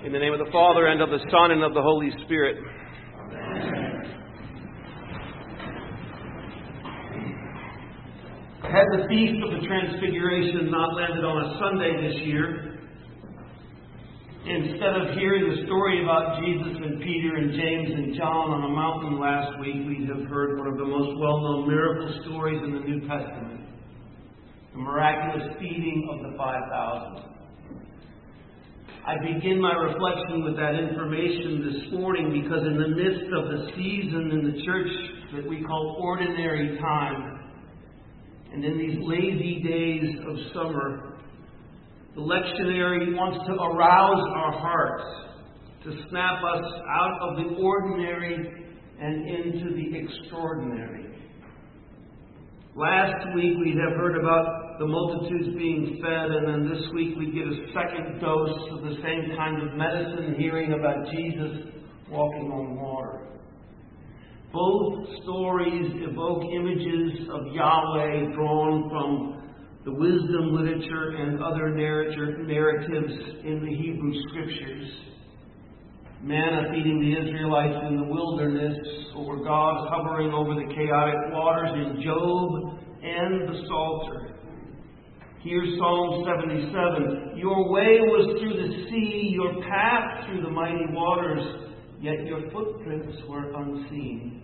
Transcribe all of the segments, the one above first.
In the name of the Father, and of the Son, and of the Holy Spirit. Had the Feast of the Transfiguration not landed on a Sunday this year, instead of hearing the story about Jesus and Peter and James and John on a mountain last week, we'd have heard one of the most well-known miracle stories in the New Testament, the miraculous feeding of the 5,000. I begin my reflection with that information this morning because in the midst of the season in the church that we call ordinary time, and in these lazy days of summer, the lectionary wants to arouse our hearts, to snap us out of the ordinary and into the extraordinary. Last week we'd have heard about the multitudes being fed, and then this week we get a second dose of the same kind of medicine, hearing about Jesus walking on water. Both stories evoke images of Yahweh drawn from the wisdom literature and other narratives in the Hebrew Scriptures. Manna feeding the Israelites in the wilderness, or God hovering over the chaotic waters in Job and the Psalter. Here's Psalm 77. Your way was through the sea, your path through the mighty waters, yet your footprints were unseen.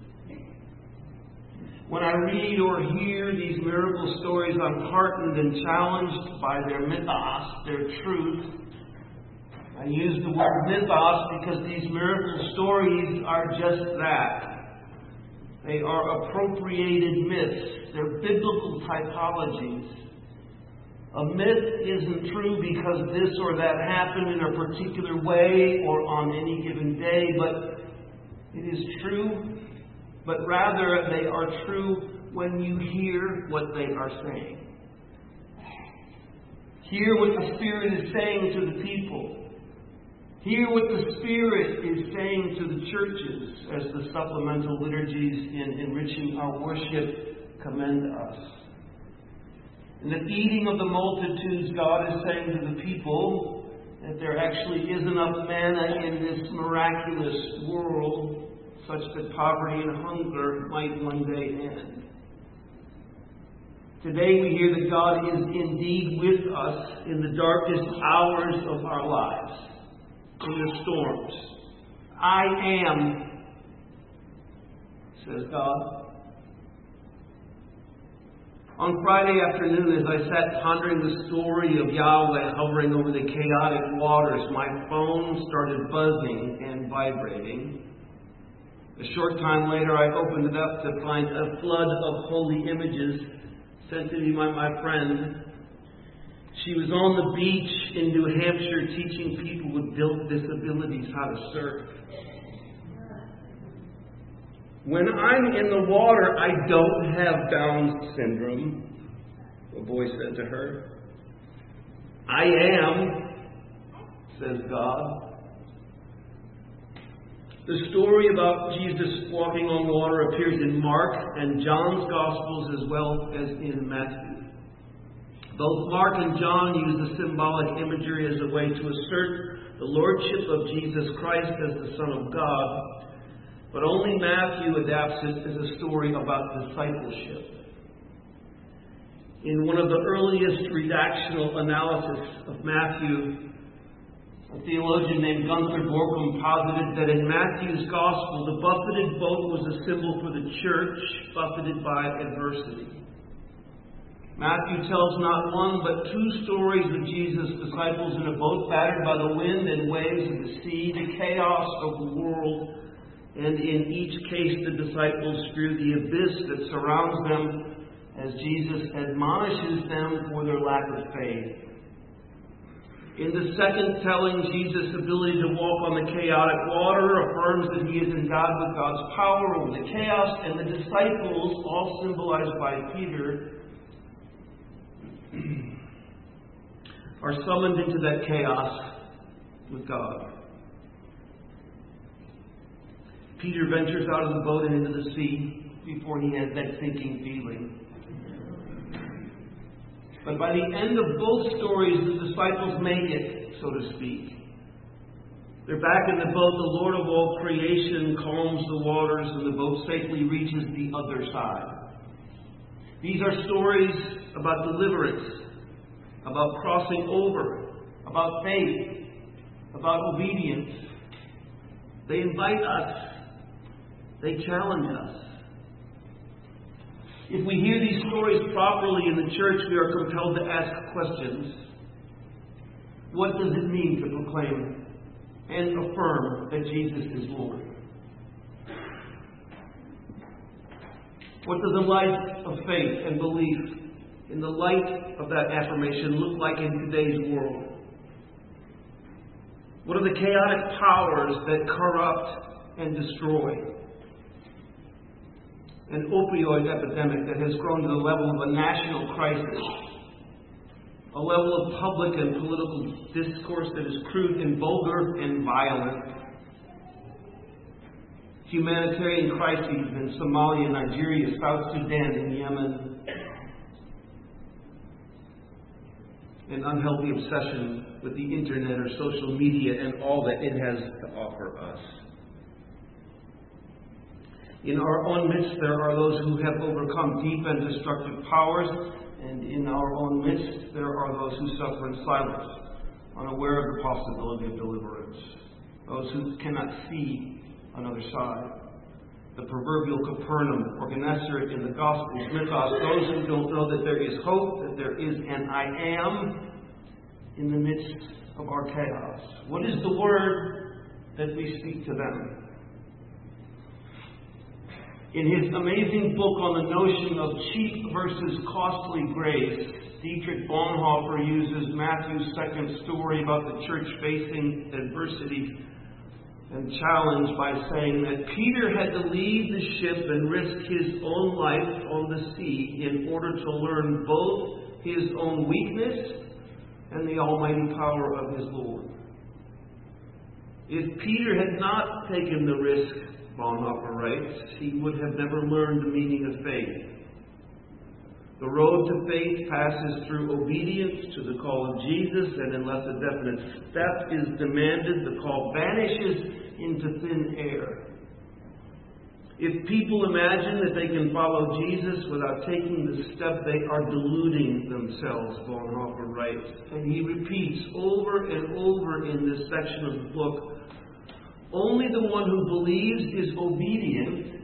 When I read or hear these miracle stories, I'm heartened and challenged by their mythos, their truth. I use the word mythos because these miracle stories are just that. They are appropriated myths. They're biblical typologies. A myth isn't true because this or that happened in a particular way or on any given day, but it is true. But rather, they are true when you hear what they are saying. Hear what the Spirit is saying to the people. Hear what the Spirit is saying to the churches as the supplemental liturgies in enriching our worship commend us. In the feeding of the multitudes, God is saying to the people that there actually is enough manna in this miraculous world such that poverty and hunger might one day end. Today we hear that God is indeed with us in the darkest hours of our lives, in the storms. I am, says God. On Friday afternoon, as I sat pondering the story of Yahweh hovering over the chaotic waters, my phone started buzzing and vibrating. A short time later, I opened it up to find a flood of holy images sent to me by my friend. She was on the beach in New Hampshire teaching people with disabilities how to surf. When I'm in the water, I don't have Down syndrome, a voice said to her. I am, says God. The story about Jesus walking on water appears in Mark and John's Gospels as well as in Matthew. Both Mark and John use the symbolic imagery as a way to assert the lordship of Jesus Christ as the Son of God. But only Matthew adapts it as a story about discipleship. In one of the earliest redactional analysis of Matthew, a theologian named Gunther Borkum posited that in Matthew's Gospel, the buffeted boat was a symbol for the church, buffeted by adversity. Matthew tells not one but two stories of Jesus' disciples in a boat battered by the wind and waves of the sea, the chaos of the world, and in each case the disciples fear the abyss that surrounds them as Jesus admonishes them for their lack of faith. In the second telling, Jesus' ability to walk on the chaotic water affirms that he is endowed with God's power over the chaos, and the disciples, all symbolized by Peter, are summoned into that chaos with God. Peter ventures out of the boat and into the sea before he has that sinking feeling. But by the end of both stories, the disciples make it, so to speak. They're back in the boat. The Lord of all creation calms the waters, and the boat safely reaches the other side. These are stories about deliverance, about crossing over, about faith, about obedience. They invite us. They challenge us. If we hear these stories properly in the church, we are compelled to ask questions. What does it mean to proclaim and affirm that Jesus is Lord? What does a life of faith and belief in the light of that affirmation look like in today's world? What are the chaotic powers that corrupt and destroy? An opioid epidemic that has grown to the level of a national crisis. A level of public and political discourse that is crude and vulgar and violent. Humanitarian crises in Somalia, Nigeria, South Sudan, and Yemen. An unhealthy obsession with the internet or social media and all that it has to offer us. In our own midst, there are those who have overcome deep and destructive powers, and in our own midst, there are those who suffer in silence, unaware of the possibility of deliverance, those who cannot see another side. The proverbial Capernaum, or Gennesaret in the Gospels, mythos, those who don't know that there is hope, that there is an I am in the midst of our chaos. What is the word that we speak to them? In his amazing book on the notion of cheap versus costly grace, Dietrich Bonhoeffer uses Matthew's second story about the church facing adversity and challenge by saying that Peter had to leave the ship and risk his own life on the sea in order to learn both his own weakness and the almighty power of his Lord. If Peter had not taken the risk, Bonhoeffer writes, he would have never learned the meaning of faith. The road to faith passes through obedience to the call of Jesus, and unless a definite step is demanded, the call vanishes into thin air. If people imagine that they can follow Jesus without taking the step, they are deluding themselves, Bonhoeffer writes. And he repeats over and over in this section of the book, only the one who believes is obedient,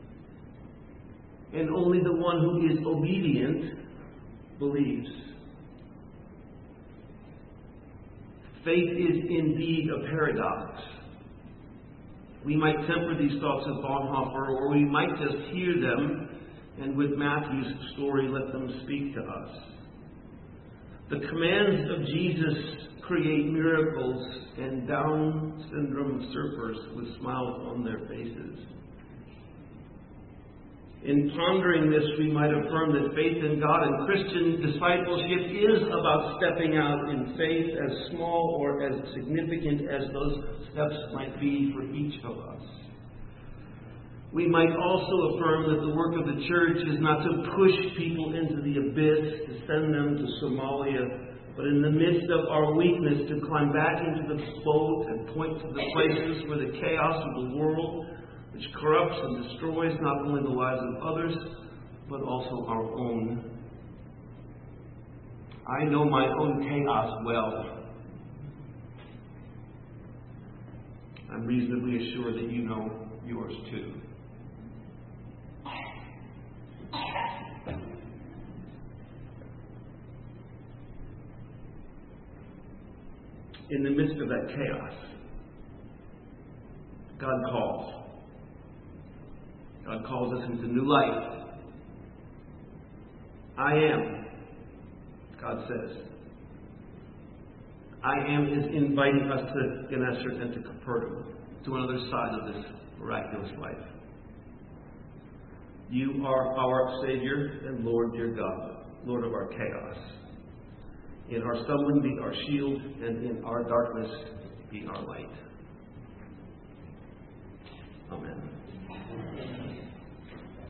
and only the one who is obedient believes. Faith is indeed a paradox. We might temper these thoughts of Bonhoeffer, or we might just hear them and with Matthew's story let them speak to us. The commands of Jesus create miracles, and Down syndrome surfers with smiles on their faces. In pondering this, we might affirm that faith in God and Christian discipleship is about stepping out in faith, as small or as significant as those steps might be for each of us. We might also affirm that the work of the church is not to push people into the abyss, to send them to Somalia, but in the midst of our weakness to climb back into the boat and point to the places where the chaos of the world, which corrupts and destroys not only the lives of others, but also our own. I know my own chaos well. I'm reasonably assured that you know yours too. In the midst of that chaos, God calls. God calls us into new life. I am, God says. I am is inviting us to Gennesaret and to Capernaum, to another side of this miraculous life. You are our Savior and Lord, dear God, Lord of our chaos. In our stumbling, be our shield, and in our darkness, be our light. Amen.